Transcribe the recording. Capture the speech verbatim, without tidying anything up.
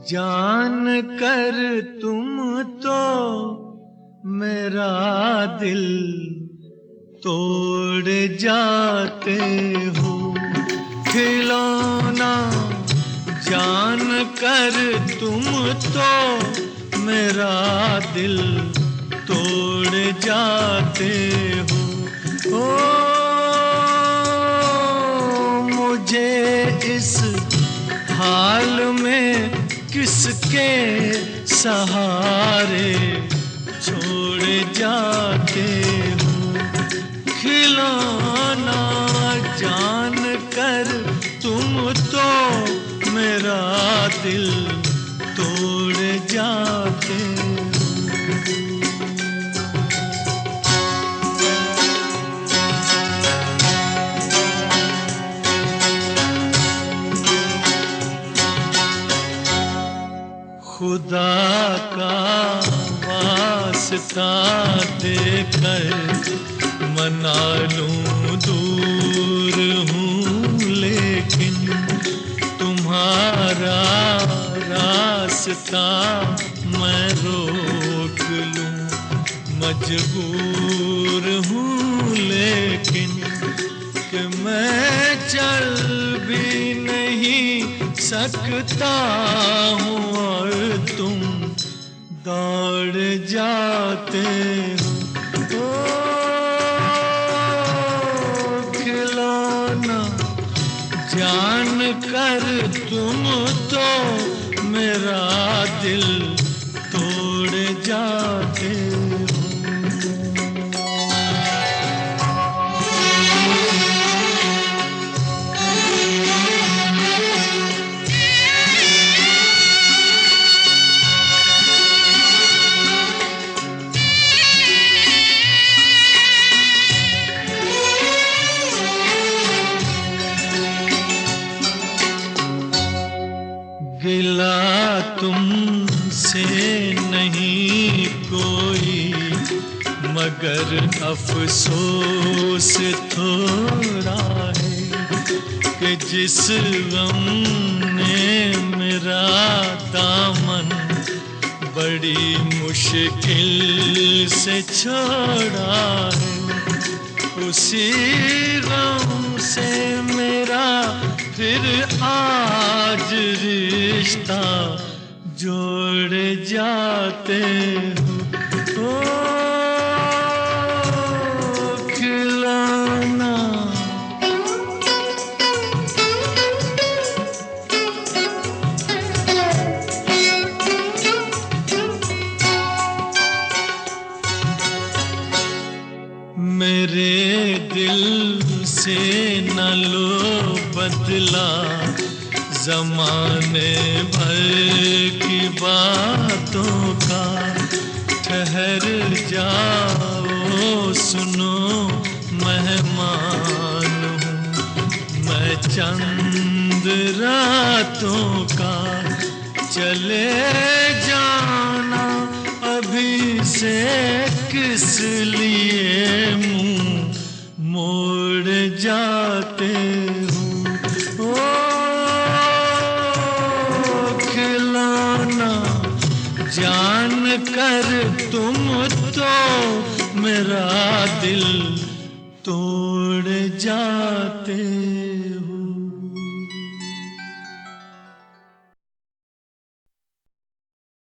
जान कर तुम तो मेरा दिल तोड़ जाते हो। खिलौना जान कर तुम तो मेरा दिल तोड़ जाते हो। ओ मुझे इस हाल में किसके सहारे छोड़ जाते हो। खिलौना जान कर तुम तो मेरा दिल तोड़ जाते हो। खुदा का वास्ता देकर मना लूं दूर हूँ, लेकिन तुम्हारा रास्ता मैं रोक लूं मजबूर हूँ। लेकिन कि मैं चल भी नहीं सकता हूँ और तुम दौड़ जाते हो। ओ खिलौना जान कर तुम तो मेरा दिल तोड़ जाते हो। गिला तुमसे नहीं कोई मगर अफसोस थोड़ा है कि जिस गम ने मेरा दामन बड़ी मुश्किल से छोड़ा है, उसी गम से मेरा फिर आज रिश्ता जोड़ जाते हो। ओ खिलौना मेरे दिल से न लो बदला ज़माने भर की बातों का। ठहर जाओ सुनो मेहमान हूँ मैं चंद रातों का। चले जाना अभी से किस लिए मुँह मोड़ जाते हो। ओ खिलौना जान कर तुम तो मेरा दिल तोड़ जा